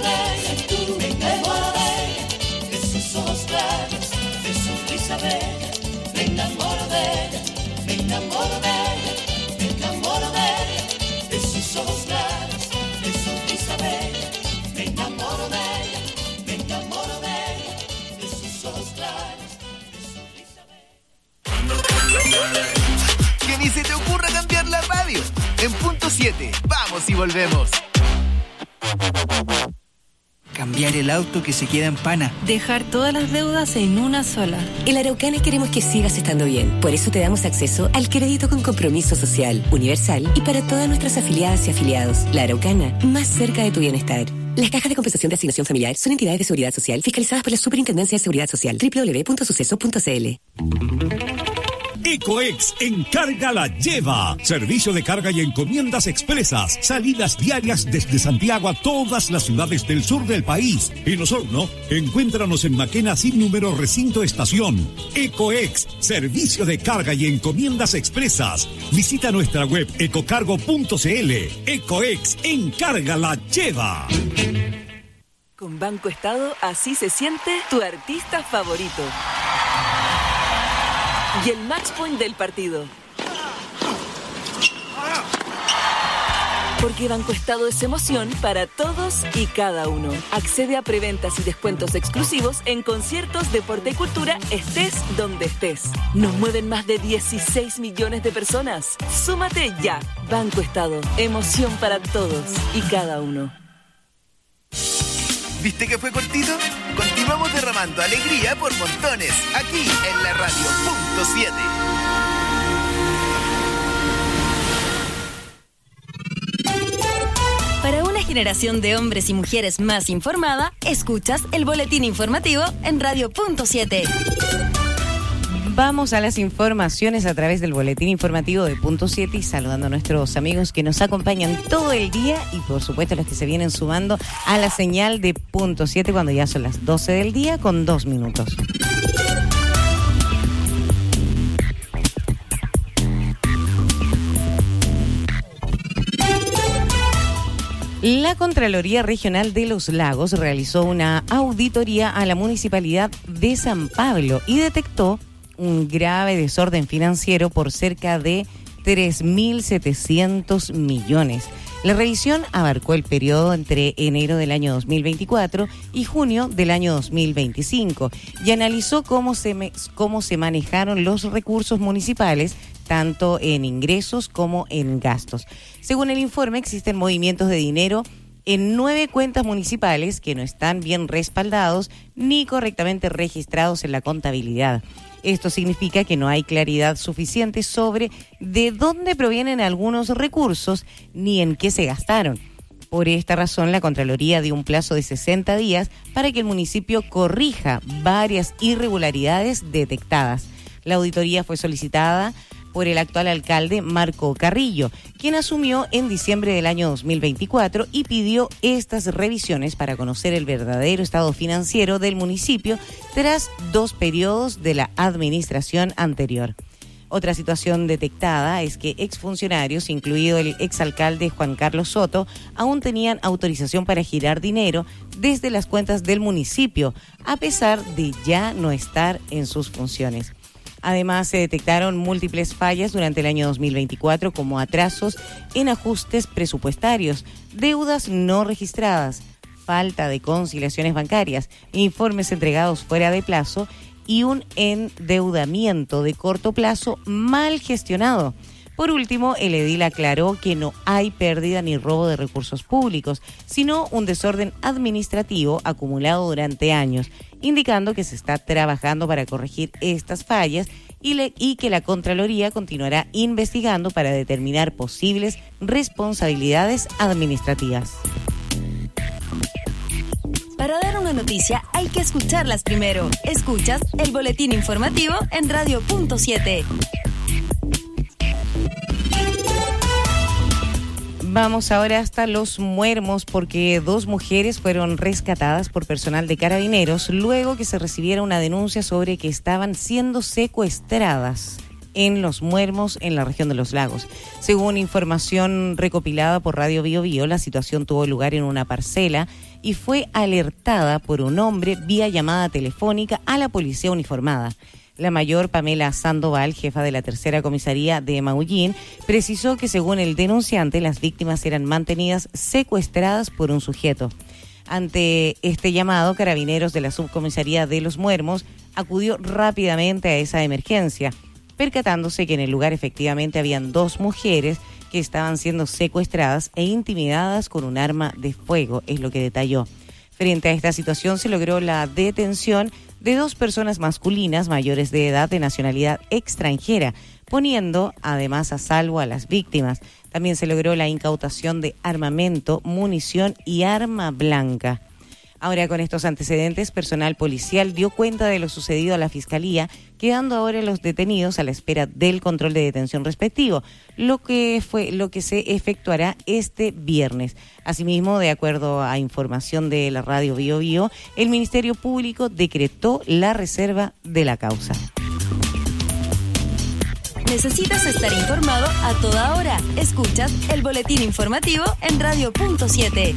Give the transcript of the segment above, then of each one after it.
de ella, me enamoro de ella, de sus ojos claros, de su risa bella, me enamoro de ella, me enamoro de ella, me enamoro de ella, de sus ojos claros, de su risa bella, me enamoro de ella, me enamoro de ella, de sus ojos claros, de su risa bella. Que ni se te ocurra cambiar la radio. En punto 7, vamos y volvemos. Cambiar el auto que se queda en pana. Dejar todas las deudas en una sola. En la Araucana queremos que sigas estando bien. Por eso te damos acceso al crédito con compromiso social, universal y para todas nuestras afiliadas y afiliados. La Araucana, más cerca de tu bienestar. Las cajas de compensación de asignación familiar son entidades de seguridad social fiscalizadas por la Superintendencia de Seguridad Social. www.suceso.cl. Ecoex Encarga la Lleva. Servicio de carga y encomiendas expresas. Salidas diarias desde Santiago a todas las ciudades del sur del país. En Osorno, encuéntranos en Maquena sin número recinto estación. Ecoex, servicio de carga y encomiendas expresas. Visita nuestra web ecocargo.cl. Ecoex Encarga la Lleva. Con Banco Estado, así se siente tu artista favorito. Y el match point del partido. Porque Banco Estado es emoción para todos y cada uno. Accede a preventas y descuentos exclusivos en conciertos, deporte y cultura, estés donde estés. Nos mueven más de 16 millones de personas. Súmate ya. Banco Estado, emoción para todos y cada uno. ¿Viste que fue cortito? Continuamos derramando alegría por montones, aquí en la radio. Punto 7. Para una generación de hombres y mujeres más informada, escuchas el boletín informativo en Radio Punto 7. Vamos a las informaciones a través del boletín informativo de Punto 7 y saludando a nuestros amigos que nos acompañan todo el día y por supuesto los que se vienen sumando a la señal de Punto 7 cuando ya son las 12 del día con 2 minutos. La Contraloría Regional de Los Lagos realizó una auditoría a la Municipalidad de San Pablo y detectó un grave desorden financiero por cerca de 3.700 millones. La revisión abarcó el periodo entre enero del año 2024 y junio del año 2025 y analizó cómo se manejaron los recursos municipales, tanto en ingresos como en gastos. Según el informe, existen movimientos de dinero en 9 cuentas municipales que no están bien respaldados ni correctamente registrados en la contabilidad. Esto significa que no hay claridad suficiente sobre de dónde provienen algunos recursos ni en qué se gastaron. Por esta razón, la Contraloría dio un plazo de 60 días para que el municipio corrija varias irregularidades detectadas. La auditoría fue solicitada por el actual alcalde Marco Carrillo, quien asumió en diciembre del año 2024 y pidió estas revisiones para conocer el verdadero estado financiero del municipio tras 2 periodos de la administración anterior. Otra situación detectada es que exfuncionarios, incluido el exalcalde Juan Carlos Soto, aún tenían autorización para girar dinero desde las cuentas del municipio, a pesar de ya no estar en sus funciones. Además, se detectaron múltiples fallas durante el año 2024, como atrasos en ajustes presupuestarios, deudas no registradas, falta de conciliaciones bancarias, informes entregados fuera de plazo y un endeudamiento de corto plazo mal gestionado. Por último, el edil aclaró que no hay pérdida ni robo de recursos públicos, sino un desorden administrativo acumulado durante años, indicando que se está trabajando para corregir estas fallas y que la Contraloría continuará investigando para determinar posibles responsabilidades administrativas. Para dar una noticia hay que escucharlas primero. Escuchas el boletín informativo en Radio Punto 7. Vamos ahora hasta Los Muermos porque 2 mujeres fueron rescatadas por personal de Carabineros luego que se recibiera una denuncia sobre que estaban siendo secuestradas en Los Muermos, en la región de Los Lagos. Según información recopilada por Radio Bio Bio, la situación tuvo lugar en una parcela y fue alertada por un hombre vía llamada telefónica a la policía uniformada. La mayor Pamela Sandoval, jefa de la tercera comisaría de Maullín, precisó que según el denunciante, las víctimas eran mantenidas secuestradas por un sujeto. Ante este llamado, Carabineros de la subcomisaría de Los Muermos acudió rápidamente a esa emergencia, percatándose que en el lugar efectivamente habían 2 mujeres que estaban siendo secuestradas e intimidadas con un arma de fuego, es lo que detalló. Frente a esta situación se logró la detención de 2 personas masculinas mayores de edad de nacionalidad extranjera, poniendo además a salvo a las víctimas. También se logró la incautación de armamento, munición y arma blanca. Ahora, con estos antecedentes, personal policial dio cuenta de lo sucedido a la Fiscalía, quedando ahora los detenidos a la espera del control de detención respectivo, lo que se efectuará este viernes. Asimismo, de acuerdo a información de la Radio Bio Bio, el Ministerio Público decretó la reserva de la causa. Necesitas estar informado a toda hora. Escuchas el boletín informativo en Radio Punto 7.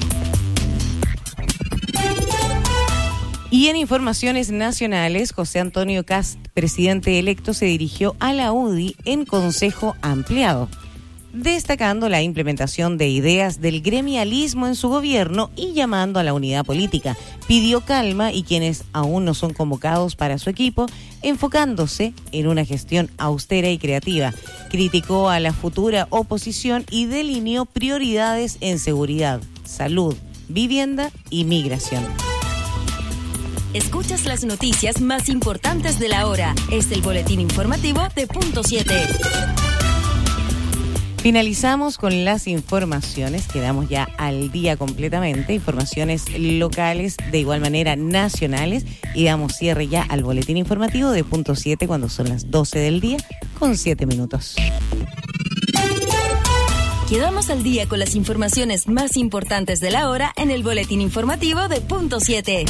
Y en informaciones nacionales, José Antonio Kast, presidente electo, se dirigió a la UDI en consejo ampliado, destacando la implementación de ideas del gremialismo en su gobierno y llamando a la unidad política. Pidió calma y quienes aún no son convocados para su equipo, enfocándose en una gestión austera y creativa. Criticó a la futura oposición y delineó prioridades en seguridad, salud, vivienda y migración. Escuchas las noticias más importantes de la hora. Es el boletín informativo de Punto 7. Finalizamos con las informaciones, quedamos ya al día completamente, informaciones locales, de igual manera nacionales, y damos cierre ya al boletín informativo de Punto 7 cuando son las 12 del día con 7 minutos. Quedamos al día con las informaciones más importantes de la hora en el boletín informativo de Punto 7.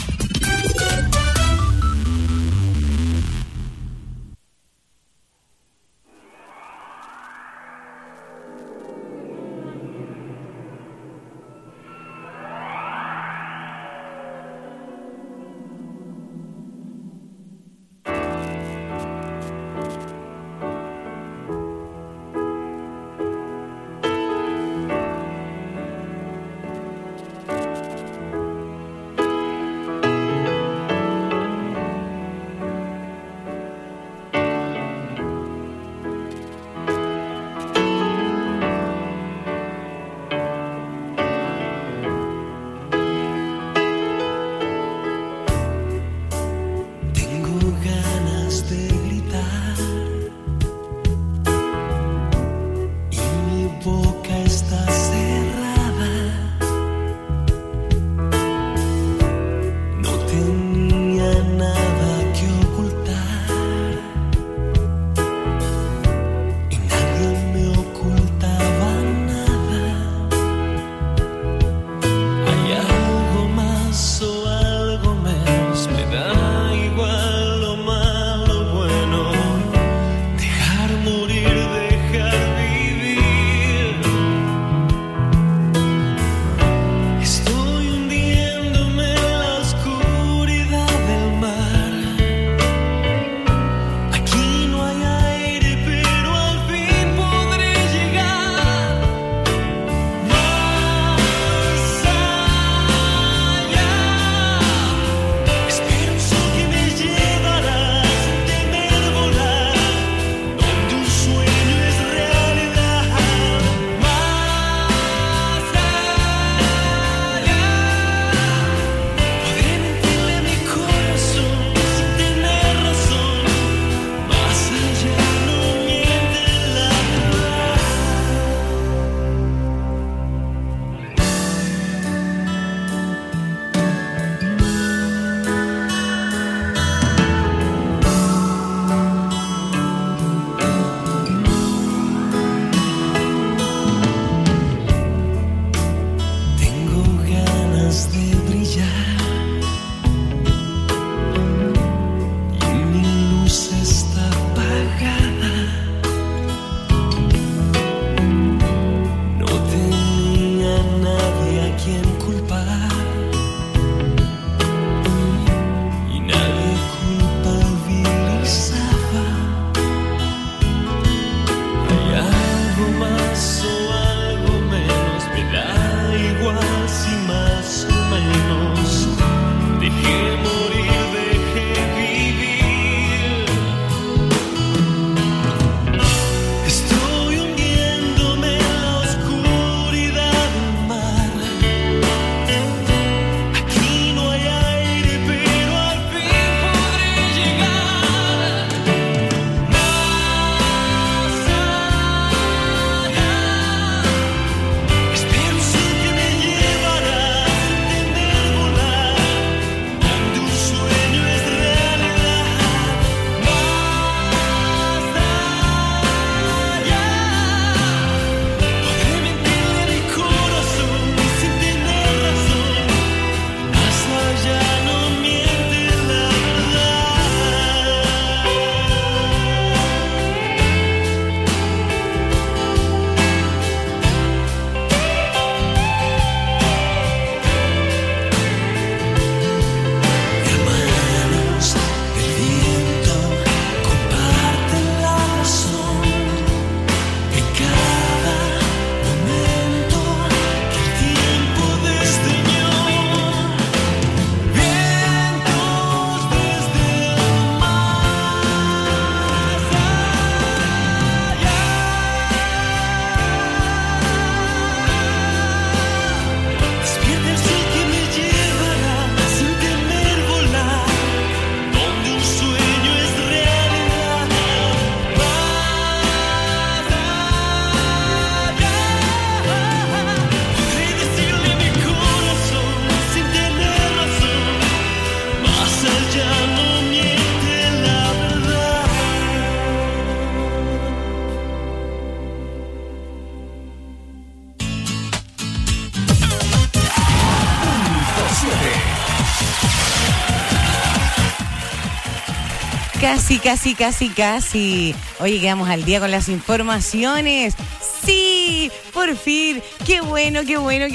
Casi. Oye, quedamos al día con las informaciones. Sí, por fin. Qué bueno.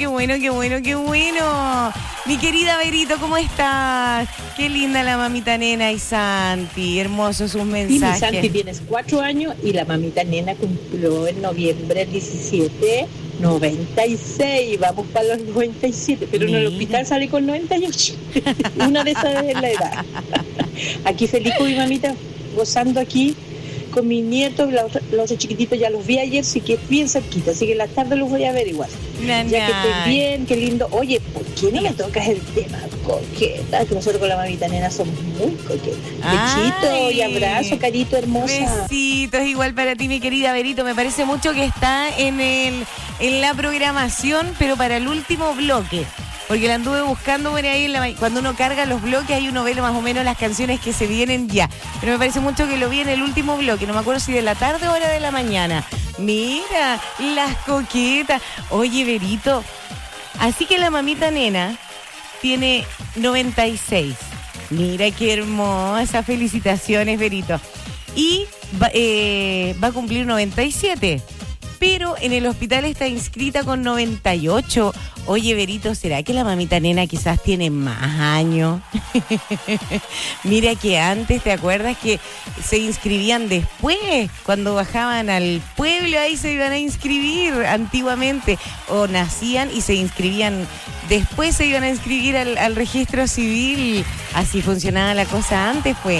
Mi querida Verito, ¿cómo estás? Qué linda la mamita nena y Santi. Hermosos sus mensajes. Y mi Santi tienes 4 años y la mamita nena cumplió en noviembre 17, 96. Vamos para los 97, pero en el hospital sale con 98. Una de esas es la edad. Aquí feliz con mi mamita, gozando aquí con mis nietos. Los chiquititos ya los vi ayer, sí que es bien cerquita, así que en la tarde los voy a ver igual. Ya que estoy bien, qué lindo. Oye, ¿por qué no me tocas el tema coqueta? Que nosotros con la mamita nena somos muy coquetas. Besito y abrazo, carito hermosa. Besitos igual para ti, mi querida Verito. Me parece mucho que está en la programación, pero para el último bloque. Porque la anduve buscando por ahí, cuando uno carga los bloques, ahí uno ve más o menos las canciones que se vienen ya. Pero me parece mucho que lo vi en el último bloque, no me acuerdo si de la tarde o era de la mañana. Mira, las coquetas. Oye, Verito, así que la mamita nena tiene 96. Mira qué hermosa, felicitaciones, Verito. Y va a cumplir 97. Pero en el hospital está inscrita con 98. Oye, Verito, ¿será que la mamita nena quizás tiene más años? Mira que antes, ¿te acuerdas que se inscribían después? Cuando bajaban al pueblo, ahí se iban a inscribir antiguamente. O nacían y se inscribían, después se iban a inscribir al registro civil. Así funcionaba la cosa antes, pues.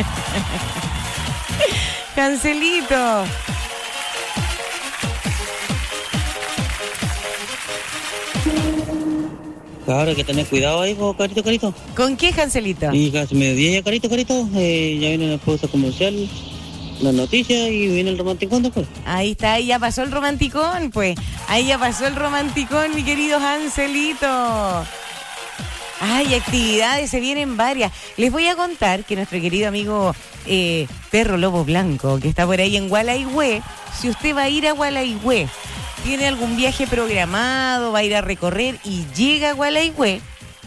Cancelito. Claro, hay que tener cuidado ahí, Carito. ¿Con qué, Cancelito? Y casi mediodía ya, Carito. Ya viene la pausa comercial, las noticias y viene el romanticón después. Ahí está, ahí ya pasó el romanticón, pues. Ahí ya pasó el romanticón, mi querido Cancelito. Ay, actividades, se vienen varias. Les voy a contar que nuestro querido amigo Perro Lobo Blanco, que está por ahí en Gualaihue, si usted va a ir a Gualaihue, tiene algún viaje programado, va a ir a recorrer y llega a Gualaihue.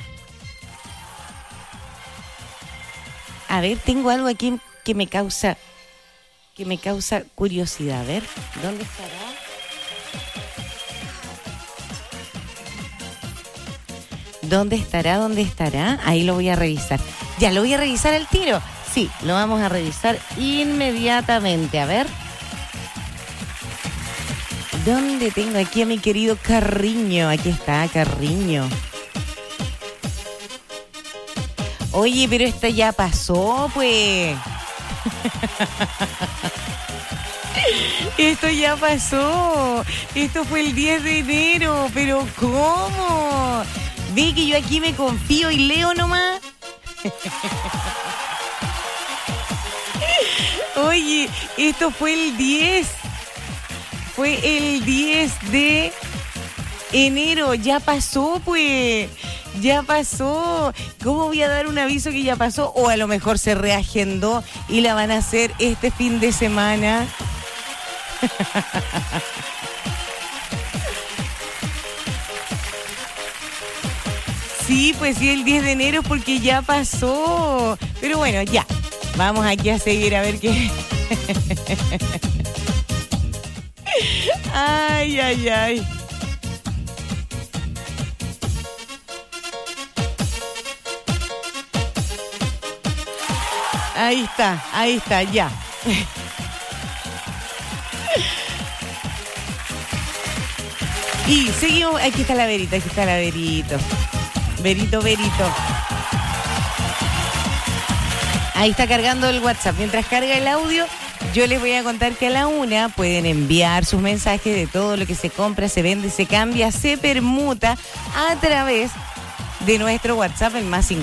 A ver, tengo algo aquí que me causa curiosidad. A ver, ¿dónde estará? ¿Dónde estará? Ahí lo voy a revisar. Ya, lo voy a revisar al tiro. Sí, lo vamos a revisar inmediatamente. A ver. ¿Dónde tengo aquí a mi querido Carriño? Aquí está, Carriño. Oye, pero esta ya pasó, pues. Esto ya pasó. Esto fue el 10 de enero. ¿Pero cómo? Ve que yo aquí me confío y leo nomás. Oye, esto fue el 10. Fue el 10 de enero. Ya pasó, pues. Ya pasó. ¿Cómo voy a dar un aviso que ya pasó? O a lo mejor se reagendó y la van a hacer este fin de semana. Sí, pues sí, el 10 de enero porque ya pasó. Pero bueno, ya. Vamos aquí a seguir a ver qué. Ay. Ahí está, ya. Y seguimos, aquí está la Verito. Verito. Ahí está cargando el WhatsApp. Mientras carga el audio, yo les voy a contar que a la 1 pueden enviar sus mensajes de todo lo que se compra, se vende, se cambia, se permuta a través de nuestro WhatsApp, el más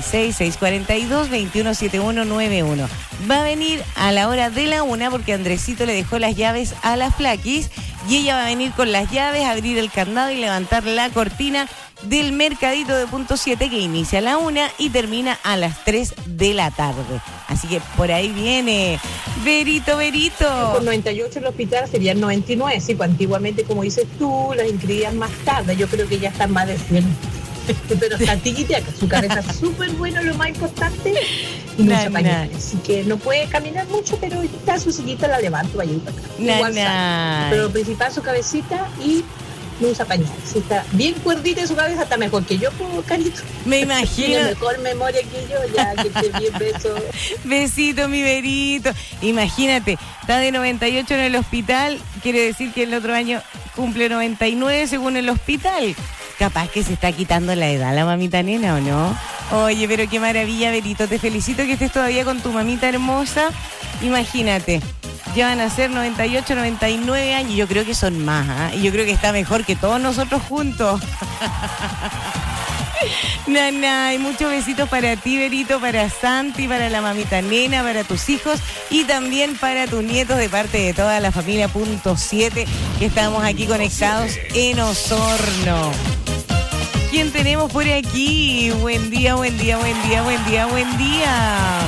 56-642-217191. Va a venir a la hora de la 1 porque Andresito le dejó las llaves a la Flaquis y ella va a venir con las llaves, abrir el candado y levantar la cortina del mercadito de Punto 7 que inicia a la 1 y termina a las 3 de la tarde. Así que por ahí viene Verito. Con 98 en el hospital serían 99, sí, pues antiguamente, como dices tú, las inscribían más tarde. Yo creo que ya están más de 100. Pero está tiquiteaca, su cabeza es súper buena, lo más importante, y no usa pañales. Así que no puede caminar mucho, pero está su sillita, la levanto, vaya para acá. Igual sale. Pero lo principal, su cabecita y no usa pañales. Si está bien cuerdita en su cabeza, está mejor que yo, Carito. Me imagino. Tiene mejor memoria que yo, ya, que esté bien, beso. Besito, mi Berito. Imagínate, está de 98 en el hospital, quiere decir que el otro año cumple 99 según el hospital. Capaz que se está quitando la edad la mamita nena, ¿o no? Oye, pero qué maravilla, Berito. Te felicito que estés todavía con tu mamita hermosa. Imagínate, ya van a ser 98, 99 años. Yo creo que son más, ¿eh? Y yo creo que está mejor que todos nosotros juntos. Nana, y muchos besitos para ti, Berito, para Santi, para la mamita nena, para tus hijos y también para tus nietos de parte de toda la familia .7 que estamos aquí conectados en Osorno. ¿Quién tenemos por aquí? Buen día, buen día, buen día, buen día, buen día.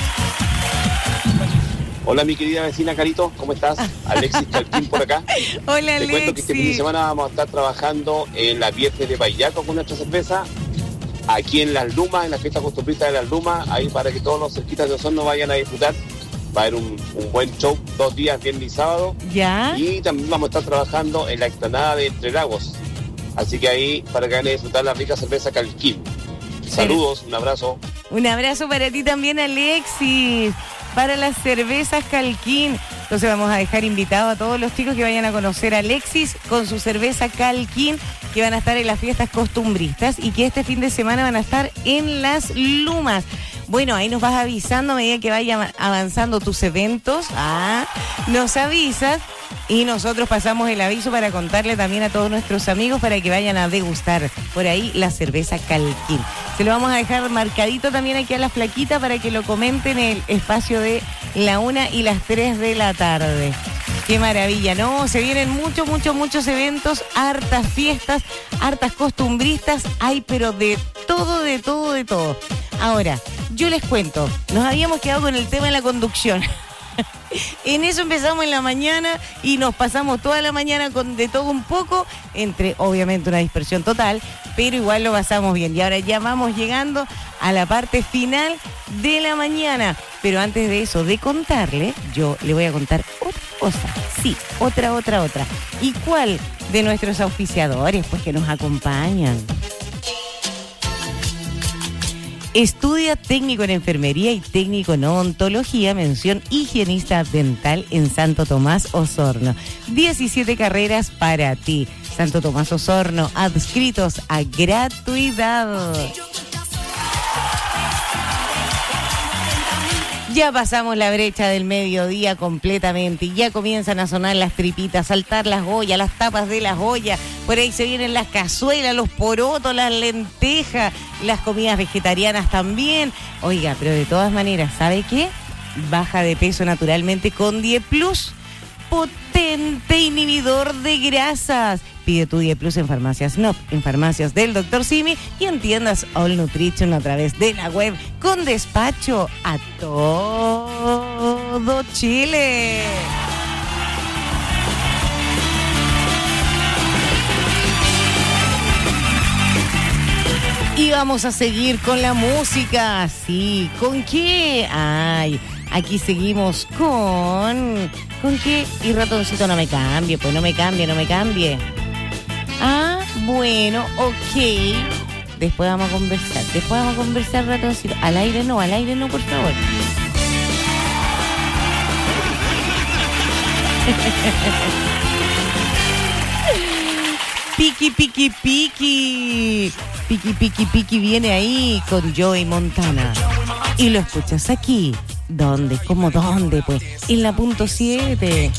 Hola, mi querida vecina Carito, ¿cómo estás? Alexis Calquín por acá. Hola, Alexis. Te cuento que este fin de semana vamos a estar trabajando en la Viernes de Payaco con nuestra cerveza, aquí en Las Lumas, en la fiesta costumbrista de Las Lumas, ahí para que todos los cerquitas de Osorno vayan a disfrutar. Va a haber un buen show, 2 días, viernes y sábado. ¿Ya? Y también vamos a estar trabajando en la explanada de Entre Lagos. Así que ahí, para que vayan a disfrutar la rica cerveza Calquín. Saludos, un abrazo. Un abrazo para ti también, Alexis, para las cervezas Calquín. Entonces vamos a dejar invitado a todos los chicos que vayan a conocer a Alexis con su cerveza Calquín, que van a estar en las fiestas costumbristas y que este fin de semana van a estar en Las Lumas. Bueno, ahí nos vas avisando a medida que vayan avanzando tus eventos. Nos avisas y nosotros pasamos el aviso para contarle también a todos nuestros amigos para que vayan a degustar por ahí la cerveza Calquín. Se lo vamos a dejar marcadito también aquí a la flaquita para que lo comenten en el espacio de la 1 y las 3 de la tarde. Qué maravilla, ¿no? Se vienen muchos eventos, hartas fiestas, hartas costumbristas, hay pero de todo. Ahora, yo les cuento, nos habíamos quedado con el tema de la conducción. En eso empezamos en la mañana y nos pasamos toda la mañana con de todo un poco, entre obviamente una dispersión total, pero igual lo pasamos bien. Y ahora ya vamos llegando a la parte final de la mañana. Pero antes de eso, de contarle, yo le voy a contar otra cosa. Sí, otra. ¿Y cuál de nuestros auspiciadores, pues, que nos acompañan? Estudia técnico en enfermería y técnico en odontología, mención higienista dental en Santo Tomás, Osorno. 17 carreras para ti. Santo Tomás, Osorno, adscritos a gratuidad. Ya pasamos la brecha del mediodía completamente y ya comienzan a sonar las tripitas, saltar las ollas, las tapas de las ollas. Por ahí se vienen las cazuelas, los porotos, las lentejas, las comidas vegetarianas también. Oiga, pero de todas maneras, ¿sabe qué? Baja de peso naturalmente con Die Plus. Potente inhibidor de grasas. Pide tu Die Plus en farmacias NOP, en farmacias del Dr. Simi y en tiendas All Nutrition a través de la web con despacho a todo Chile. Y vamos a seguir con la música. Sí, ¿con qué? Ay, aquí seguimos con qué? Y ratoncito no me cambie, pues no me cambie. Ah, bueno, ok. Después vamos a conversar, ratoncito. Al aire no, por favor. Piki viene ahí con Joey Montana. Y lo escuchas aquí. ¿Dónde? ¿Cómo dónde? Pues en la .7. Le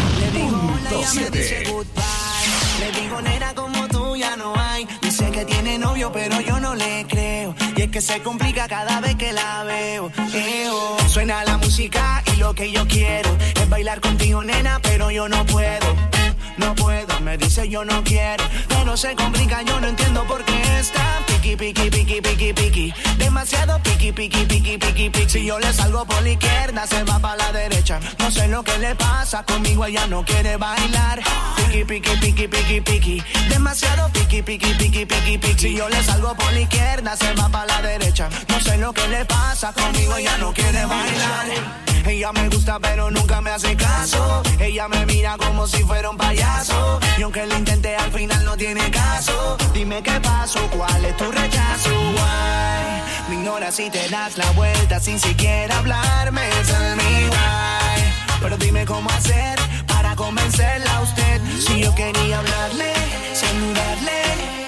digo, nena, como tú ya no hay. Dice que tiene novio, pero yo no le creo. Y es que se complica cada vez que la veo. Suena la música y lo que yo quiero es bailar contigo, nena, pero yo no puedo. Me dice yo no quiero, pero se complica, yo no entiendo por qué está piqui, piqui, piqui, piqui, piqui. Demasiado piqui, piqui, piqui, piqui, piqui. Si yo le salgo por la izquierda, se va para la derecha. No sé lo que le pasa, conmigo ella no quiere bailar. Piqui, piqui, piqui, piqui, piqui. Demasiado piqui, piqui, piqui, piqui, piqui. Si yo le salgo por la izquierda, se va para la derecha. No sé lo que le pasa, conmigo ella no quiere bailar. Ella me gusta pero nunca me hace caso. Ella me mira como si fuera un payaso. Y aunque lo intenté al final no tiene caso. Dime qué pasó, cuál es tu rechazo. Why? Me ignoras y te das la vuelta sin siquiera hablarme. Tell me why. Pero dime cómo hacer para convencerla a usted. Si yo quería hablarle, saludarle,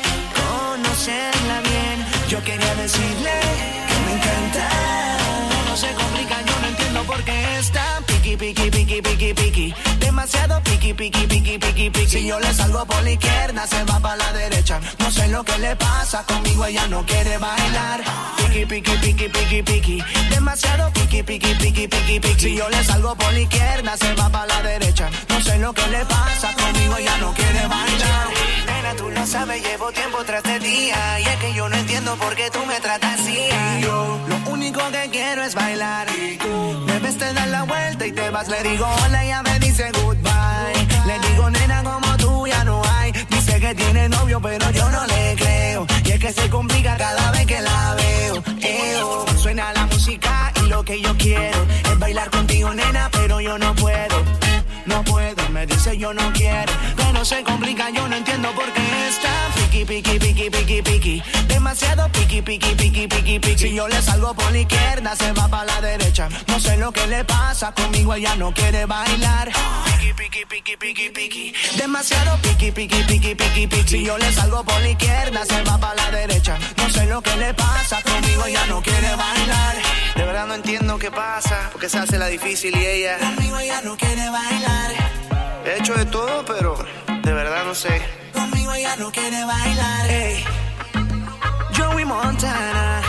conocerla bien. Yo quería decirle que me encanta. No se complica, yo no entiendo por qué es tan piqui, piqui, piqui, piqui, piqui. Demasiado piqui, piqui, piqui, piqui, piqui. Si yo le salgo por la izquierda, se va para la derecha. No sé lo que le pasa, conmigo ella no quiere bailar. Piqui, piqui, piqui, piqui, piqui. Demasiado piqui, piqui, piqui, piqui, piqui. Si yo le salgo por la izquierda, se va para la derecha. No sé lo que le pasa, conmigo ella no quiere bailar. Nena, tú lo sabes, llevo tiempo tras de día. Y es que yo no entiendo por qué tú me tratas así. Y yo, lo único que quiero es bailar. Me ves, te das la vuelta y te vas. Le digo hola, ella me dice goodbye. Le digo nena, como tú ya no hay. Dice que tiene novio, pero yo no le creo. Y es que se complica cada vez que la veo. Suena la música y lo que yo quiero es bailar contigo, nena, pero yo no puedo. No puedo, me dice yo no quiero. Pero se complica, yo no entiendo por qué está piqui, piqui, piqui, piqui, piqui. Demasiado piqui, piqui, piqui, piqui, piqui. Si yo le salgo por la izquierda, se va para la derecha. No sé lo que le pasa, conmigo ella no quiere bailar. Piqui, piqui, piqui, piqui, piqui. Demasiado piqui, piqui, piqui, piqui, piqui. Si yo le salgo por la izquierda, se va para la derecha. No sé lo que le pasa, conmigo ella no quiere bailar. De verdad no entiendo qué pasa, porque se hace la difícil y ella conmigo ella no quiere bailar. He hecho de todo, pero de verdad no sé. Conmigo ella no quiere bailar. Hey. Joey Montana.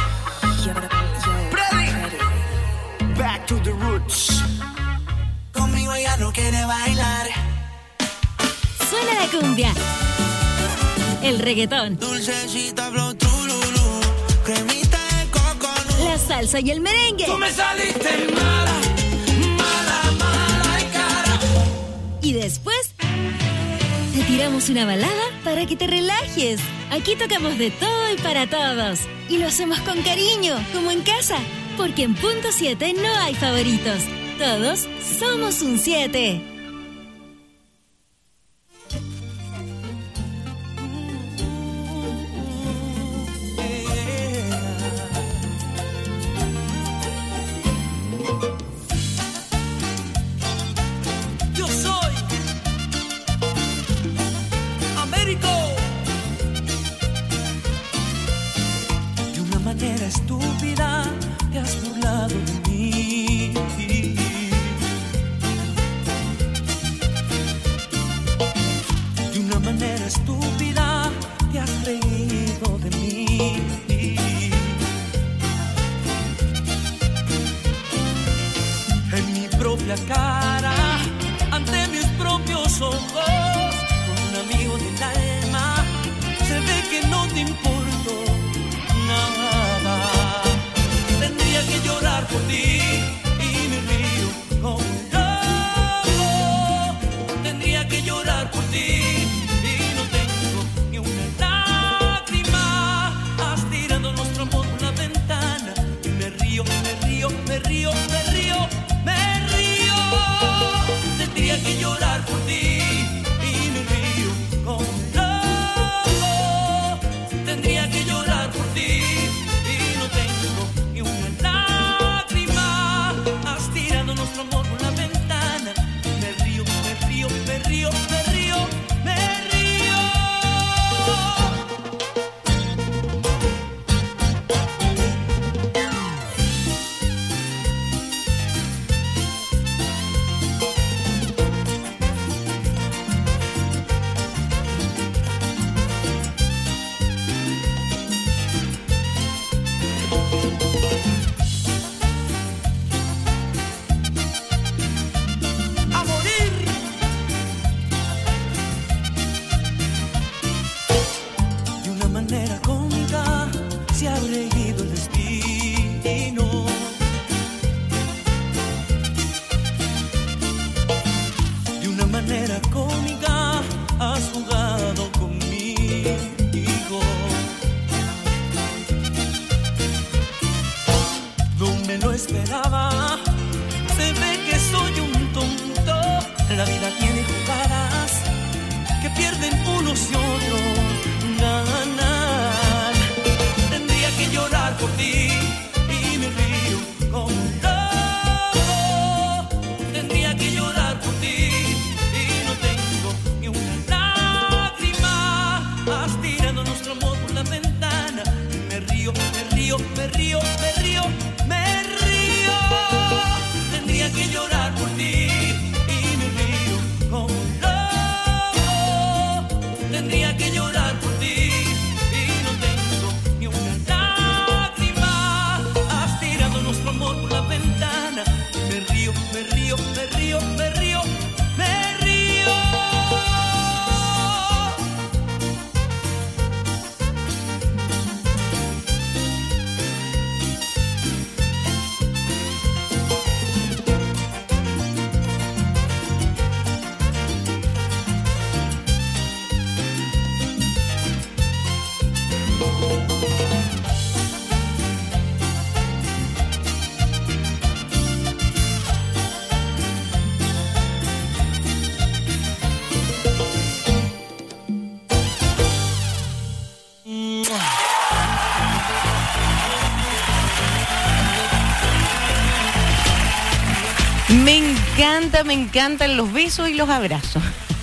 Ready. Back to the roots. Conmigo ella no quiere bailar. Suena la cumbia, el reggaetón, dulcecita flow trululú, cremita de coconut, la salsa y el merengue. Tú me saliste mala, mala, mala y cara. Y después te tiramos una balada para que te relajes. Aquí tocamos de todo y para todos. Y lo hacemos con cariño, como en casa. Porque en Punto 7 no hay favoritos. Todos somos un 7. Estúpida, te has burlado de mí. De una manera estúpida, te has reído de mí. En mi propia cara, ante mis propios ojos, con un amigo del alma, se ve que no te importo nada. Tendría que llorar por ti y me río como un loco. Tendría que llorar por ti y no tengo ni una lágrima. Has tirado nuestro amor por la ventana y me río, me río, me río, me río, me río. Tendría que llorar por ti y me río como un loco. Tendría esperaba. Se ve que soy un tonto. La vida tiene jugadas que pierden unos y otros ganan. Tendría que llorar por ti y me río como un loco. Tendría que llorar por ti y no tengo ni una lágrima. Has tirado nuestro amor por la ventana. Me río, me río, me río, me río, me río. Tendría que llorar por ti y me río como un loco. Tendría que llorar por ti y no tengo ni una lágrima. Has tirado nuestro amor por la ventana. Me río, me río, me río, me río, me río. Me encantan los besos y los abrazos.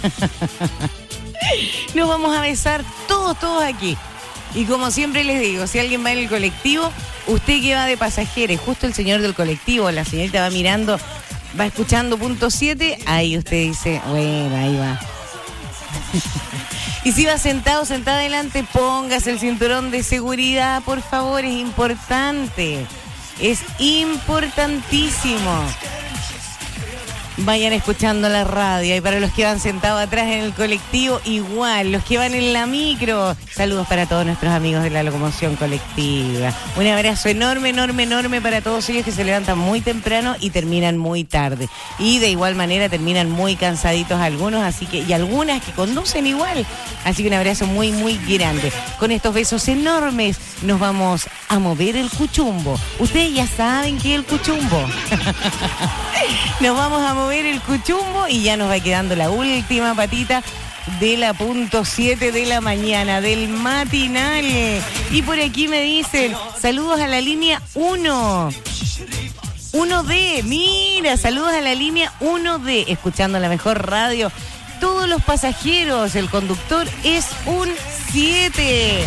Nos vamos a besar todos aquí. Y como siempre les digo, si alguien va en el colectivo, usted que va de pasajero, justo el señor del colectivo, la señorita va mirando, va escuchando punto 7, ahí usted dice, bueno, ahí va. Y si va sentado, sentada adelante, póngase el cinturón de seguridad, por favor, es importante. Es importantísimo. Vayan escuchando la radio. Y para los que van sentados atrás en el colectivo, igual. Los que van en la micro, saludos para todos nuestros amigos de la locomoción colectiva. Un abrazo enorme, enorme, enorme para todos ellos que se levantan muy temprano y terminan muy tarde. Y de igual manera terminan muy cansaditos algunos, así que, y algunas que conducen igual. Así que un abrazo muy, muy grande. Con estos besos enormes nos vamos a mover el cuchumbo. Ustedes ya saben qué es el cuchumbo. Nos vamos a mover el cuchumbo y ya nos va quedando la última patita de la punto 7 de la mañana, del matinal. Y por aquí me dicen, saludos a la línea 1. 1D, mira, saludos a la línea 1D, escuchando la mejor radio. Todos los pasajeros, el conductor es un 7.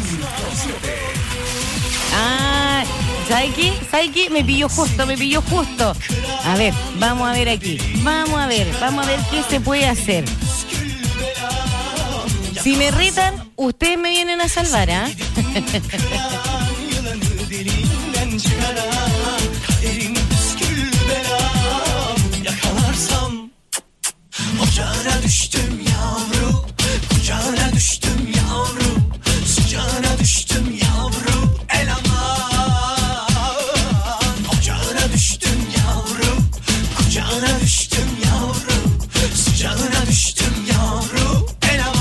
Ah, ¿sabe qué? ¿Sabe qué? Me pilló justo. A ver, vamos a ver aquí. Vamos a ver qué se puede hacer. Si me retan, ustedes me vienen a salvar, ¿ah? Ocağına düştüm yavrum, kucağına düştüm yavrum, sıcağına düştüm yavrum, el aman. Ocağına düştüm yavrum, kucağına düştüm yavrum, sıcağına düştüm yavrum, el aman.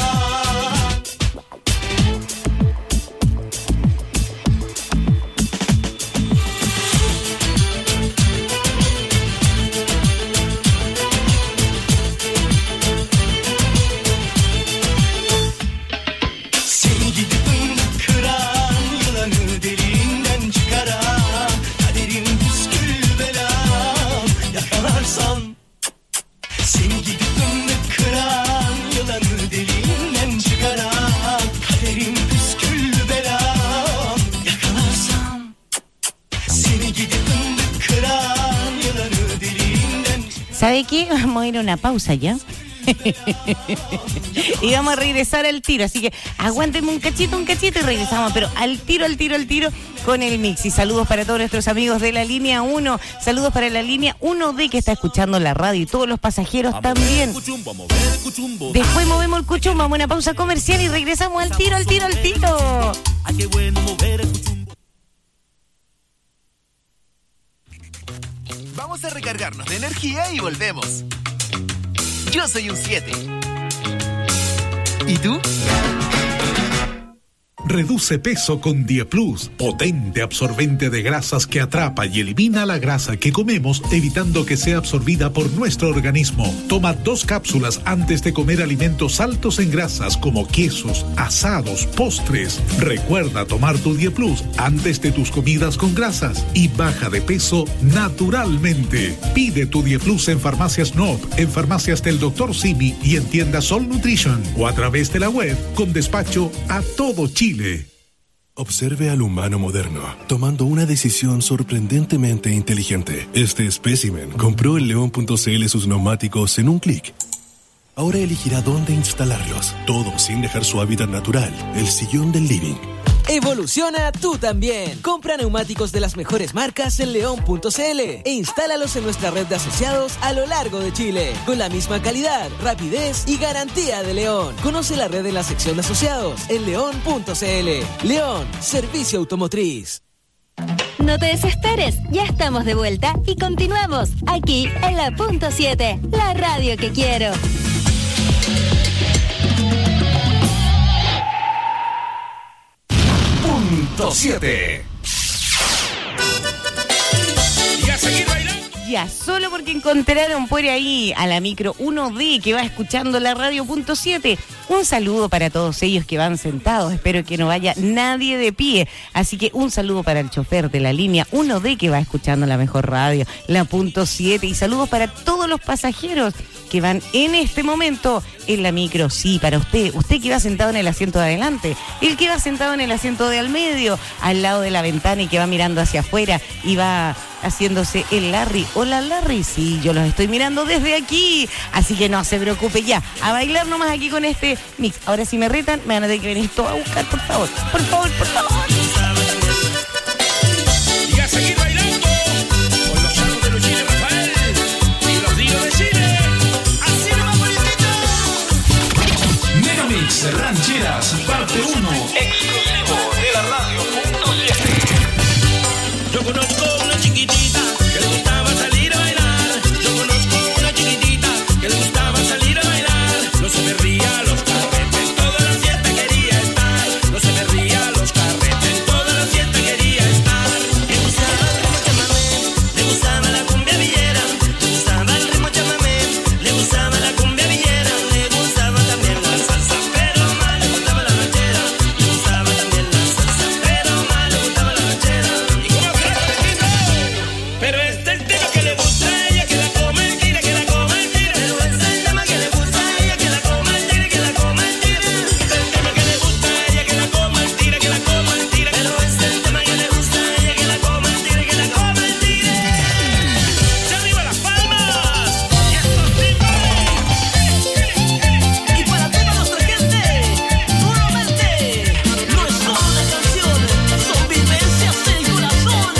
¿Sabe qué? Vamos a ir a una pausa ya. Y vamos a regresar al tiro. Así que aguántenme un cachito y regresamos. Pero al tiro con el mix. Y saludos para todos nuestros amigos de la línea 1. Saludos para la línea 1D que está escuchando la radio. Y todos los pasajeros también. Después movemos el cuchumbo. Vamos a una pausa comercial y regresamos al tiro. Ay, qué bueno mover el cuchumbo. Vamos a recargarnos de energía y volvemos. Yo soy un 7. ¿Y tú? Reduce peso con Dieplus, potente absorbente de grasas que atrapa y elimina la grasa que comemos, evitando que sea absorbida por nuestro organismo. Toma 2 cápsulas antes de comer alimentos altos en grasas como quesos, asados, postres. Recuerda tomar tu Dieplus antes de tus comidas con grasas y baja de peso naturalmente. Pide tu Dieplus en Farmacias Nob, en Farmacias del Dr. Simi y en tiendas Sol Nutrition o a través de la web con despacho a todo Chile. Observe al humano moderno, tomando una decisión sorprendentemente inteligente. Este espécimen compró en León.cl sus neumáticos en un clic. Ahora elegirá dónde instalarlos, todo sin dejar su hábitat natural, el sillón del living. Evoluciona tú también. Compra neumáticos de las mejores marcas en León.cl e instálalos en nuestra red de asociados a lo largo de Chile, con la misma calidad, rapidez y garantía de León. Conoce la red en la sección de asociados en León.cl. León, servicio automotriz. No te desesperes, ya estamos de vuelta y continuamos aquí en la Punto 7, la radio que quiero. Punto 7. Y a seguir bailando. Ya, solo porque encontraron por ahí a la micro 1D que va escuchando la radio Punto 7. Un saludo para todos ellos que van sentados. Espero que no vaya nadie de pie. Así que un saludo para el chofer de la línea 1D que va escuchando la mejor radio, la Punto 7. Y saludos para todos los pasajeros que van en este momento en la micro. Sí, para usted que va sentado en el asiento de adelante, el que va sentado en el asiento de al medio, al lado de la ventana y que va mirando hacia afuera y va haciéndose el Larry. Hola Larry, sí, yo los estoy mirando desde aquí, así que no se preocupe ya, a bailar nomás aquí con este mix. Ahora si me retan, me van a tener que venir todo a buscar, por favor, por favor, por favor. Y a seguir bailando con los charros de Luchín y Rafael y los Dinos de Chile. Así nomás, bonitito. Megamix Rancheras, parte 1, exclusivo de la radio Punto 7. Yo conozco una chiquitita que le gustaba salir a bailar. Yo conozco una chiquitita que le gustaba salir a bailar. No se perdía los carretes, toda la fiesta quería estar. No se perdía los carretes, toda la fiesta quería estar. Le gustaba el ritmo chamamé, le gustaba la cumbia villera. Le gustaba el ritmo chamamé, le gustaba la cumbia villera. Le gustaba también la salsa, pero más le gustaba la ranchera. Le gustaba también la salsa, pero más le gustaba la ranchera. Pero este es el tema que le gusta a ella, que la coma el tira, que la coma el tira. Pero este es el tema que le gusta a ella, que la coma el tira, que la coma el tira. Este es el tema que le gusta a ella, que la coma el tira, que la coma el tira. Pero este es el tema que le gusta a ella, que la coma el tira, que la coma el tira. ¡Se arriba las palmas! ¡Y estos tipos! Y para toda nuestra gente, nuevamente, no es solo una canción, son vivencias del corazón.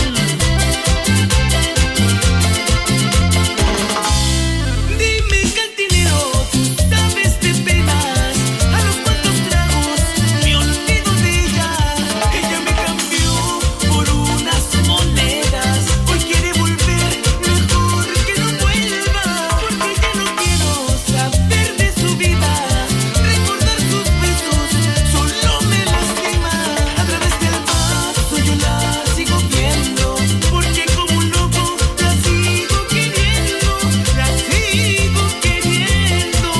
Dime cantinero, tú sabes de penas, a los cuantos tragos me olvido de ella. Ella me cambió por unas monedas, hoy quiere volver, mejor que no vuelva, porque ya no quiero saber de su vida, recordar sus besos solo me lastima. A través del vaso yo la sigo viendo, porque como un loco la sigo queriendo, la sigo queriendo.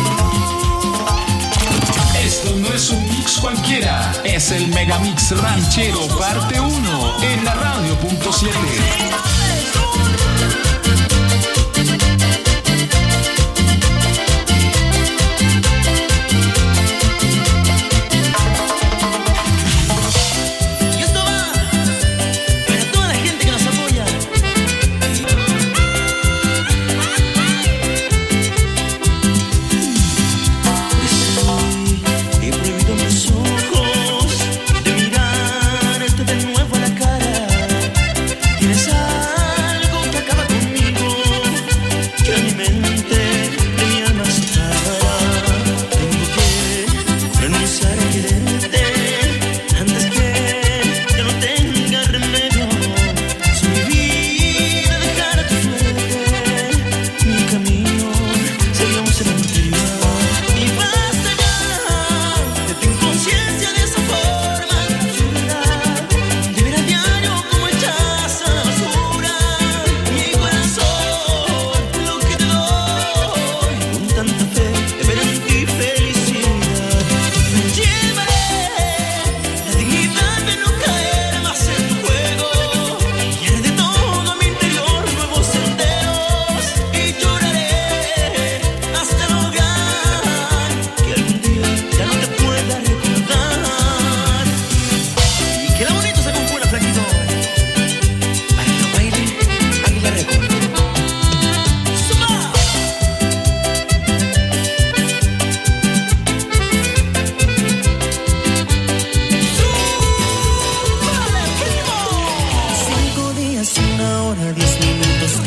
Esto no es un mix cualquiera, es el Megamix Ranchero, parte 1, en la radio Punto 7. Y esto va para toda la gente que nos apoya. He prohibido mis ojos de mirarte de nuevo a la cara. Tienes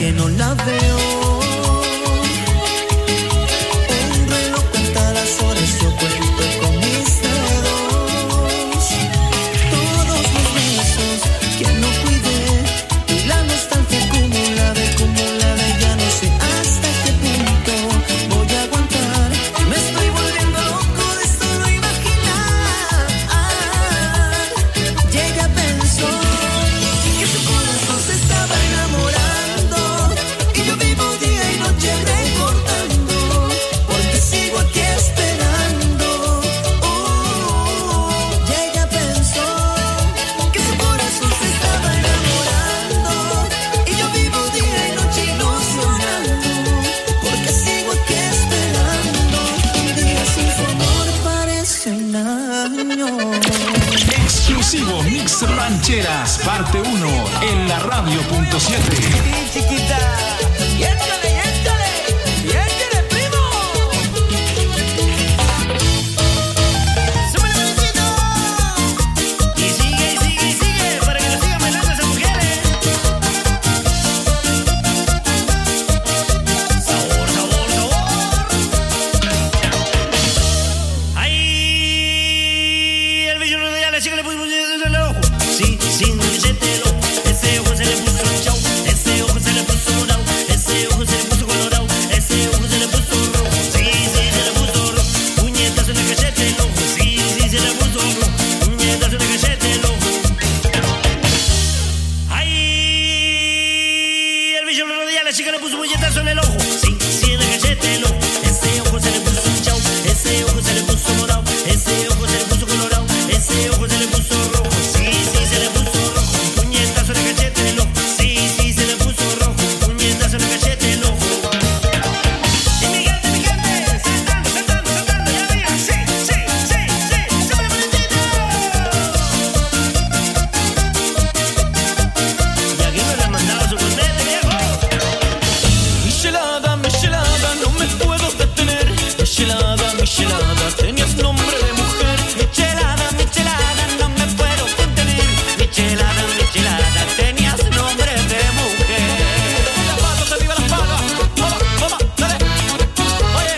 que no la veo. Un reloj cuenta las horas, yo cuento con mis dedos. Todos los besos que no cuidé y la nostalgia acumulada, ya no sé hasta qué punto voy a aguantar. Me estoy volviendo loco de solo imaginar. Y ella pensó que su corazón se estaba enamorando y yo vivo día y noche recordando, porque sigo aquí esperando. Y ella pensó que su corazón se estaba enamorando y yo vivo día y noche ilusionando, porque sigo aquí esperando. Un día sin su amor parece un año. Exclusivo Mix Rancheras, parte 1, en la radio.7. Chiquita, y échale, primo. Súbele, besito. Y sigue, para que lo sigan bailando esas mujeres. Sabor. Ay, el bello de la chica le puso el ojo. Sí, sin billete el ojo. Ese ojo se le puso chau. Ese ojo se le puso morado. Ese ojo se le puso colorado. Ese ojo se le puso rojo. Sí, se le puso rojo. Puñetazo en el cachete el ojo. Sí, se le puso rojo. Puñetazo en el cachete el ojo. Ay, el bicho le rodea, la chica le puso puñetazo en el ojo. Sí, en el cachete el ojo. Ese ojo se le puso chau. Ese ojo se le puso morado. Ese ojo se le puso colorado. Ese ojo se le puso rojo. Sí, se le puso rojo. Puñetazo en el cachete el ojo. Sí, se le puso rojo. Puñetazo en el cachete el ojo. Y mi gente, saltando, ya veía. Sí, súbele, bonitito. Y aquí me la mandaba su cortete, viejo. Michelada, no me puedo detener. Michelada, tenías nombre de mujer. Michelada, no me puedo contener. Michelada, tenías nombre de mujer. Las patas, arriba las patas. Vamos, dale. Oye.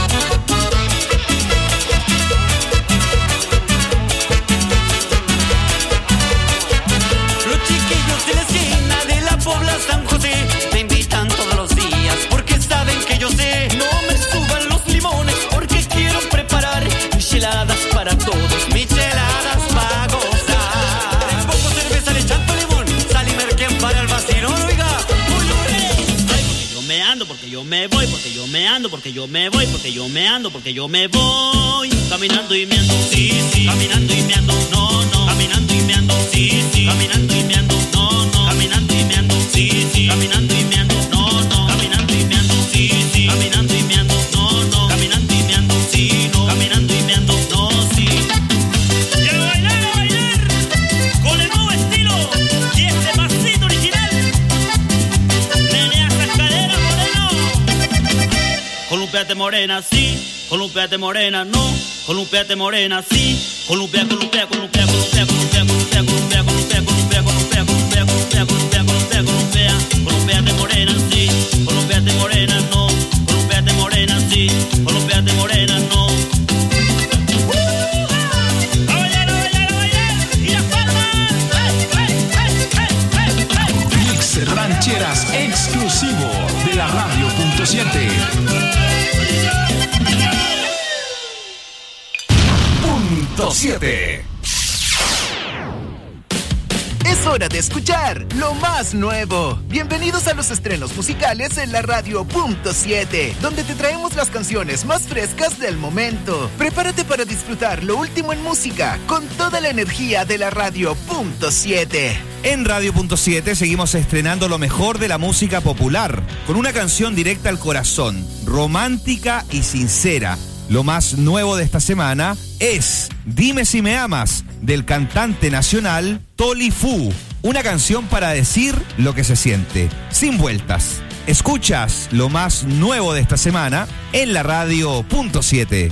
Los chiquillos de la esquina de la Pobla San José me invitan todos los días porque saben que yo sé. No me suban los limones Porque quiero preparar micheladas para todos, micheladas para gozar. Les pongo cerveza, le chanto limón, sal y merquén para el vacilón, oiga. Yo me ando, porque yo me voy, porque yo me ando, porque yo me voy, porque yo me ando, porque yo me voy. Caminando y meando, sí, caminando y meando, no, caminando y meando, sí, caminando y meando, no, caminando y meando, sí, caminando y meando, no, caminando y meando, sí, caminando y meando, no, caminando y meando, sí, caminando y meando, no, sí. Quiero bailar con el nuevo estilo y este pasito original. Menea esas caderas, moreno. Columpiate morena, sí, columpiate morena, no, columpiate morena, sí, columpia, columpia, columpia, columpia, columpia, columpia, columpia, columpia, columpia, columpia, columpia, columpia, columpia, columpia, columpia, columpiate morena, sí, columpiate morena, no, columpiate morena, sí, columpiate morena, no. A bailar, y las palmas. Mix Rancheras exclusivo de la radio.7. Punto 7. Es hora de escuchar lo más nuevo. Bienvenidos a los estrenos musicales en la radio.7, donde te traemos las canciones más frescas del momento. Prepárate para disfrutar lo último en música con toda la energía de la radio.7. En Radio.7 seguimos estrenando lo mejor de la música popular, con una canción directa al corazón, romántica y sincera. Lo más nuevo de esta semana es Dime si me amas, del cantante nacional Toli Fu. Una canción para decir lo que se siente, sin vueltas. Escuchas lo más nuevo de esta semana en la Radio.7.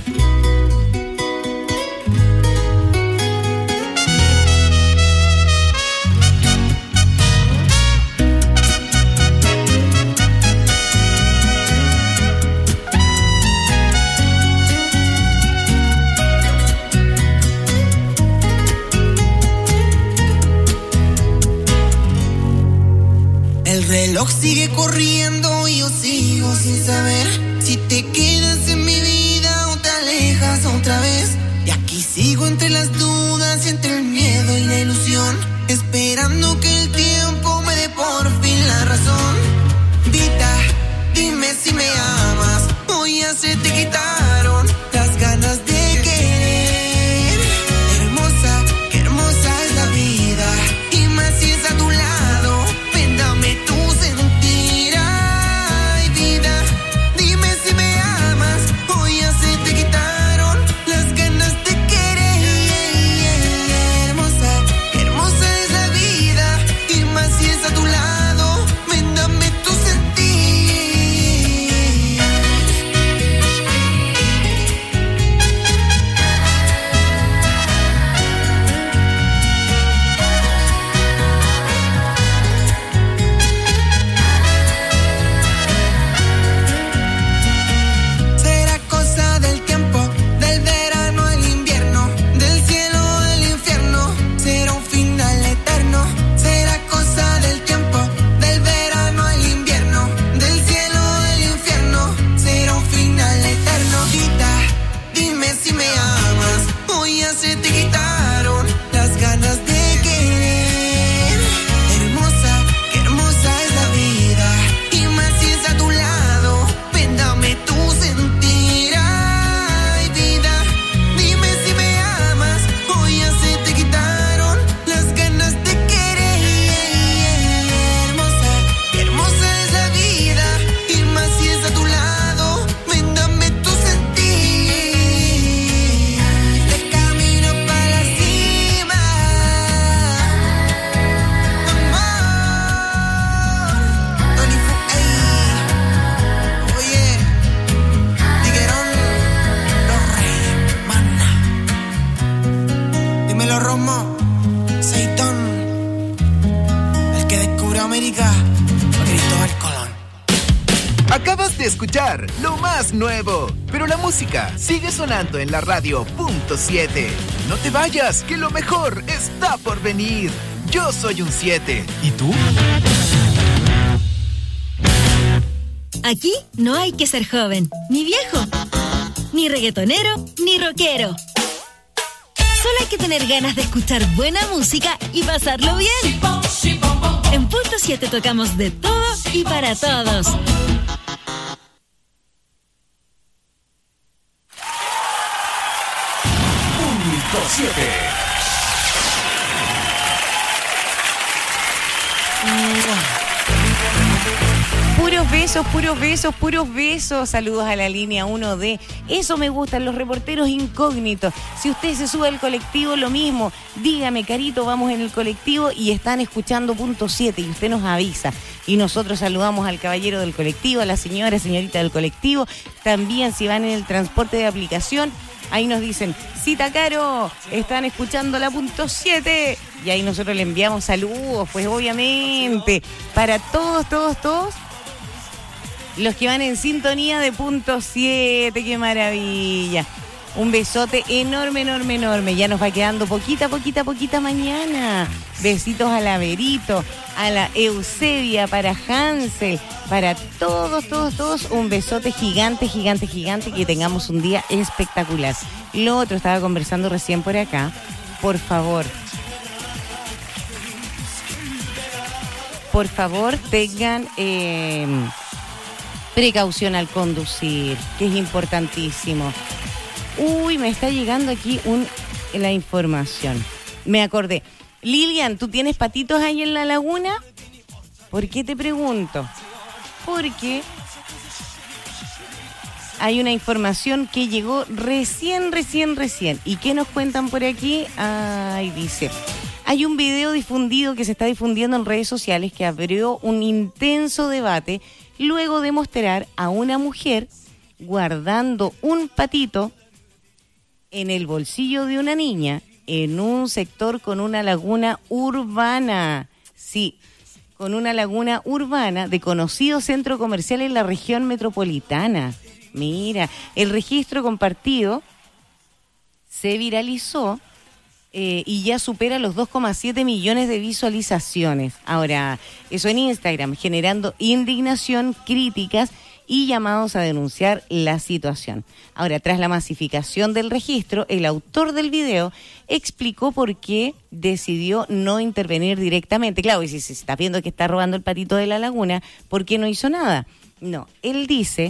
reloj sigue corriendo y yo sigo sin saber si te quedas en mi vida o te alejas otra vez. Y aquí sigo entre las dudas y entre el miedo y la ilusión, esperando que el tiempo me dé por fin la razón. Dita, dime si me amas, hoy ya se te quitaron las ganas de querer. Hermosa, qué hermosa es la vida, y más si es a tu lado, ven dame tu sentir. Ay vida, dime si me amas, hoy ya se te quitaron las ganas de querer. Hermosa, qué hermosa es la vida, y más si es a tu lado, ven dame tu sentir. Será cosa del tiempo, del verano al invierno, del cielo al infierno, será un final eterno. Será cosa del tiempo, del verano al invierno, del cielo al infierno, será un final eterno. Dita, dime si me amas, hoy ya se te quitaron las ganas de querer. Hermosa, qué hermosa es la vida, y más si es a tu lado, ven dame tu sentir. Ay vida, dime si me amas, hoy ya se te quitaron las ganas de querer. Hermosa, qué hermosa es la vida, y más si es a tu lado, ven dame tu sentir. De camino para la cima, amor, Tony Fu, ey. Oye, Tiguerón, los reyes, mana. Dímelo Romo, Seitón, el que descubrió América fue Cristóbal Colón. Acabas de escuchar lo más nuevo, pero la música sigue sonando en la radio .7. No te vayas, que lo mejor está por venir. Yo soy un 7. ¿Y tú? Aquí no hay que ser joven, ni viejo, ni reggaetonero, ni rockero. Solo hay que tener ganas de escuchar buena música y pasarlo bien. En Punto 7 tocamos de todo y para todos. Punto 7. Puros besos, puros besos, puros besos. Saludos a la línea 1 de Eso Me Gustan, los reporteros incógnitos. Si usted se sube al colectivo, lo mismo. Dígame, Carito, vamos en el colectivo y están escuchando Punto 7 y usted nos avisa. Y nosotros saludamos al caballero del colectivo, a la señorita del colectivo. También si van en el transporte de aplicación, ahí nos dicen, Cita Caro, están escuchando la Punto 7. Y ahí nosotros le enviamos saludos, pues obviamente, para todos los que van en sintonía de Punto 7, qué maravilla. Un besote enorme, enorme, enorme. Ya nos va quedando poquita mañana. Besitos a la Verito, a la Eusebia, para Hansel, para todos. Un besote gigante. Que tengamos un día espectacular. Lo otro, estaba conversando recién por acá. Por favor, tengan precaución al conducir, que es importantísimo. Uy, me está llegando aquí la información. Me acordé. Lilian, ¿tú tienes patitos ahí en la laguna? ¿Por qué te pregunto? Porque hay una información que llegó recién. ¿Y qué nos cuentan por aquí? Ay, dice... Hay un video difundido que se está difundiendo en redes sociales que abrió un intenso debate luego de mostrar a una mujer guardando un patito en el bolsillo de una niña en un sector con una laguna urbana. Sí, con una laguna urbana de conocido centro comercial en la región metropolitana. Mira, el registro compartido se viralizó y ya supera los 2,7 millones de visualizaciones. Ahora, eso en Instagram, generando indignación, críticas y llamados a denunciar la situación. Ahora, tras la masificación del registro, el autor del video explicó por qué decidió no intervenir directamente. Claro, y si se está viendo que está robando el patito de la laguna, ¿por qué no hizo nada? No, él dice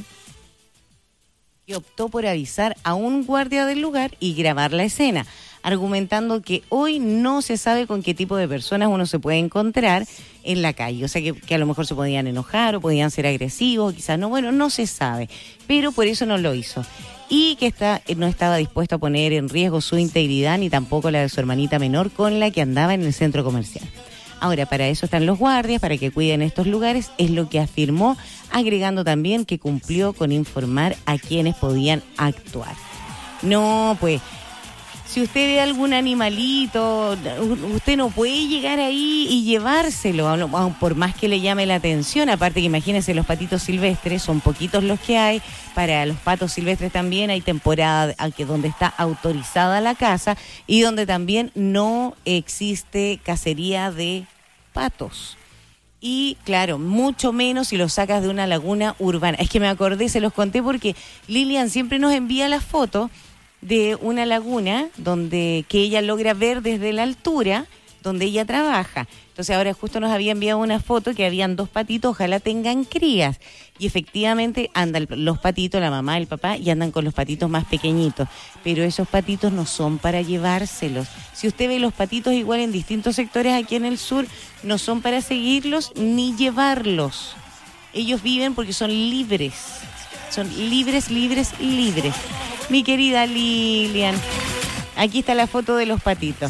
que optó por avisar a un guardia del lugar y grabar la escena, argumentando que hoy no se sabe con qué tipo de personas uno se puede encontrar en la calle. O sea, que a lo mejor se podían enojar o podían ser agresivos, quizás no, bueno, no se sabe. Pero por eso no lo hizo. Y que no estaba dispuesto a poner en riesgo su integridad ni tampoco la de su hermanita menor con la que andaba en el centro comercial. Ahora, para eso están los guardias, para que cuiden estos lugares, es lo que afirmó, agregando también que cumplió con informar a quienes podían actuar. No, pues, si usted ve algún animalito, usted no puede llegar ahí y llevárselo, por más que le llame la atención. Aparte que imagínense, los patitos silvestres, son poquitos los que hay. Para los patos silvestres también hay temporada donde está autorizada la caza y donde también no existe cacería de patos. Y claro, mucho menos si los sacas de una laguna urbana. Es que me acordé, se los conté porque Lilian siempre nos envía las fotos de una laguna que ella logra ver desde la altura donde ella trabaja. Entonces ahora justo nos había enviado una foto que habían 2 patitos, ojalá tengan crías. Y efectivamente andan los patitos, la mamá, el papá, y andan con los patitos más pequeñitos. Pero esos patitos no son para llevárselos. Si usted ve los patitos igual en distintos sectores aquí en el sur, no son para seguirlos ni llevarlos. Ellos viven porque son libres. Son libres. Mi querida Lilian, aquí está la foto de los patitos.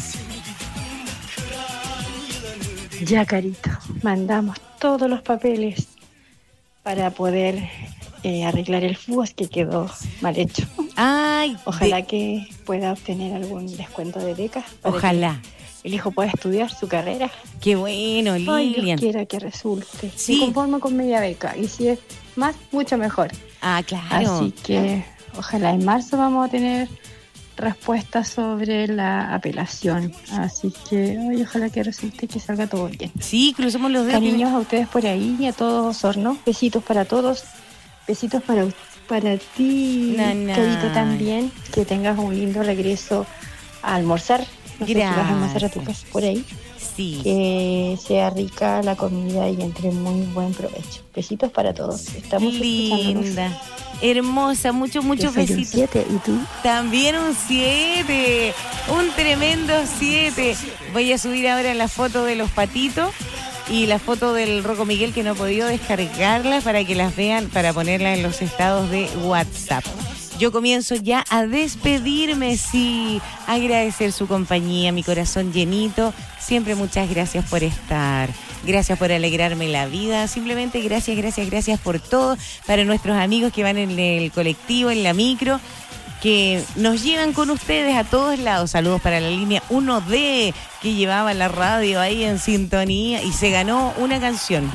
Ya, Carito, mandamos todos los papeles para poder arreglar el FUAS que quedó mal hecho. Ay, ojalá que pueda obtener algún descuento de becas. Ojalá. El hijo pueda estudiar su carrera. Qué bueno, Lilian. Ay, Dios quiera que resulte. Sí. Me conformo con media beca y si es más, mucho mejor. Ah, claro. Así que ojalá en marzo vamos a tener respuestas sobre la apelación. Así que ojalá que resulte que salga todo bien. Sí, crucemos los dedos. Cariños a ustedes por ahí y a todos Osorno. Besitos para todos. Besitos para ti, Carito, también. Que tengas un lindo regreso a almorzar. No sé si vas a almorzar a tu casa por ahí. Sí. Que sea rica la comida y entre muy buen provecho. Besitos para todos. Estamos linda, hermosa, muchos besitos. Un 7, ¿y tú? También un 7, un tremendo 7. Voy a subir ahora la foto de los patitos y la foto del Rocco Miguel, que no he podido descargarlas para que las vean, para ponerlas en los estados de WhatsApp. Yo comienzo ya a despedirme, sí, agradecer su compañía, mi corazón llenito. Siempre muchas gracias por estar, gracias por alegrarme la vida, simplemente gracias por todo. Para nuestros amigos que van en el colectivo, en la micro, que nos llevan con ustedes a todos lados. Saludos para la línea 1D que llevaba la radio ahí en sintonía y se ganó una canción.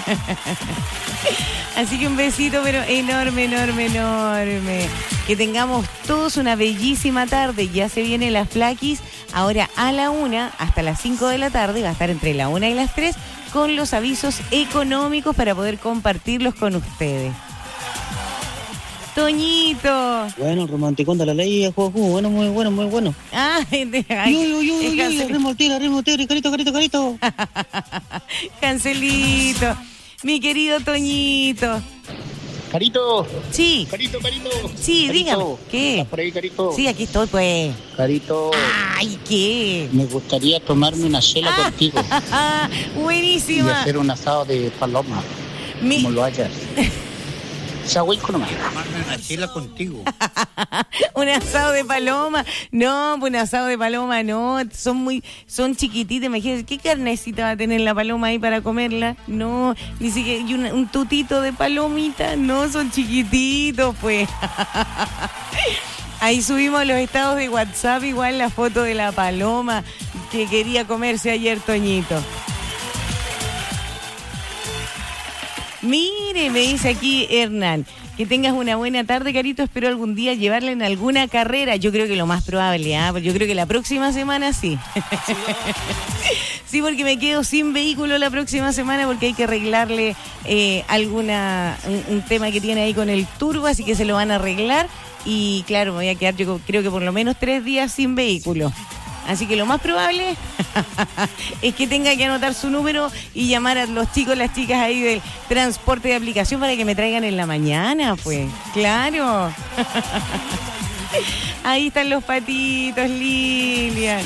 Así que un besito, pero enorme. Que tengamos todos una bellísima tarde. Ya se viene la Flaquis, ahora a la 1 hasta las 5 de la tarde. Va a estar entre la 1 y las 3 con los avisos económicos para poder compartirlos con ustedes. Toñito. Bueno, romanticón de la ley, juego, bueno, muy bueno. Ay, Remoltera, carito. Cancelito. Mi querido Toñito. Carito. Sí. Carito. Sí, Carito. dígame. ¿Qué? ¿Estás por ahí, Carito? Sí, aquí estoy, pues. Carito. Ay, ¿qué? Me gustaría tomarme una chela contigo. Buenísima. Y hacer un asado de paloma. Como lo hayas. Chahuico nomás. Tomarme una chela contigo. Un asado de paloma. No, un asado de paloma no. Son chiquititas. Imagínate, ¿qué carnecita va a tener la paloma ahí para comerla? No, ni siquiera. Y un tutito de palomita. No, son chiquititos, pues. Ahí subimos los estados de WhatsApp, igual la foto de la paloma que quería comerse ayer Toñito. Mire, me dice aquí Hernán, que tengas una buena tarde, Carito. Espero algún día llevarle en alguna carrera. Yo creo que lo más probable, yo creo que la próxima semana sí. Sí, porque me quedo sin vehículo la próxima semana porque hay que arreglarle un tema que tiene ahí con el turbo, así que se lo van a arreglar. Y claro, me voy a quedar, yo creo que por lo menos 3 días sin vehículo. Así que lo más probable es que tenga que anotar su número y llamar a los chicos, las chicas ahí del transporte de aplicación para que me traigan en la mañana, pues. Claro. Ahí están los patitos, Lilian.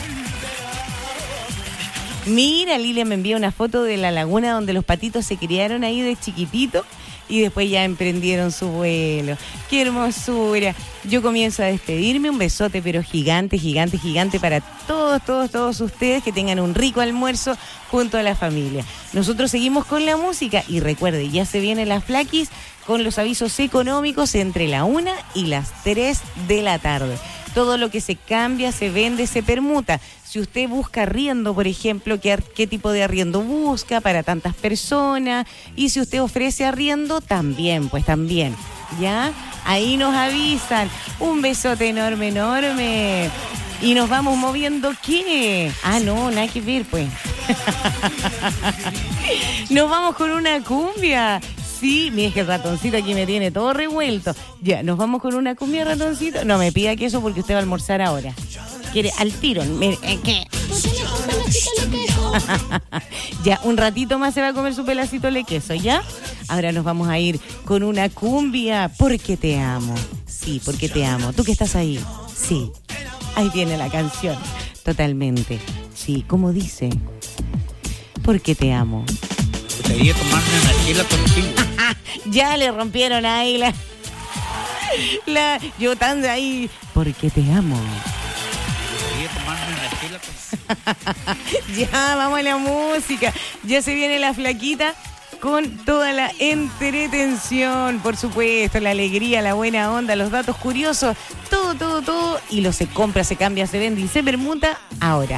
Mira, Lilian me envía una foto de la laguna donde los patitos se criaron ahí de chiquitito y después ya emprendieron su vuelo. ¡Qué hermosura! Yo comienzo a despedirme. Un besote, pero gigante, gigante, gigante para todos ustedes. Que tengan un rico almuerzo junto a la familia. Nosotros seguimos con la música y recuerde, ya se viene la Flaquis con los avisos económicos entre la 1 y las 3 de la tarde. Todo lo que se cambia, se vende, se permuta. Si usted busca arriendo, por ejemplo, ¿qué tipo de arriendo busca para tantas personas? Y si usted ofrece arriendo, también, pues también. ¿Ya? Ahí nos avisan. Un besote enorme, enorme. Y nos vamos moviendo, ¿qué? No, nada que ver, pues. Nos vamos con una cumbia. Sí, mira, es que el ratoncito aquí me tiene todo revuelto. Ya, nos vamos con una cumbia, ratoncito. No me pida queso porque usted va a almorzar ahora. Quiere al tiro. ¿Qué? Ya, un ratito más se va a comer su pedacito de queso, ¿ya? Ahora nos vamos a ir con una cumbia. Porque te amo. Sí, porque te amo. ¿Tú que estás ahí? Sí. Ahí viene la canción. Totalmente. Sí, como dice. Porque te amo. Gustaría tomarme una chela contigo. Ya le rompieron ahí yo tan de ahí. Porque te amo. Gustaría tomarme una chela contigo. Ya, vamos a la música. Ya se viene la Flaquita con toda la entretención, por supuesto, la alegría, la buena onda, los datos curiosos, todo. Y lo se compra, se cambia, se vende y se permuta ahora.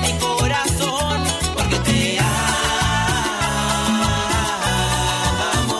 Porque te amo.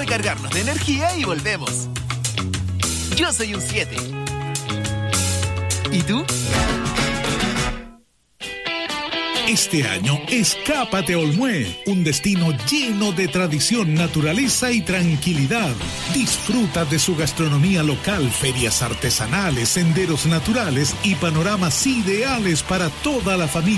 recargarnos de energía y volvemos. Yo soy un 7. ¿Y tú? Este año, escápate a Olmué, un destino lleno de tradición, naturaleza y tranquilidad. Disfruta de su gastronomía local, ferias artesanales, senderos naturales y panoramas ideales para toda la familia.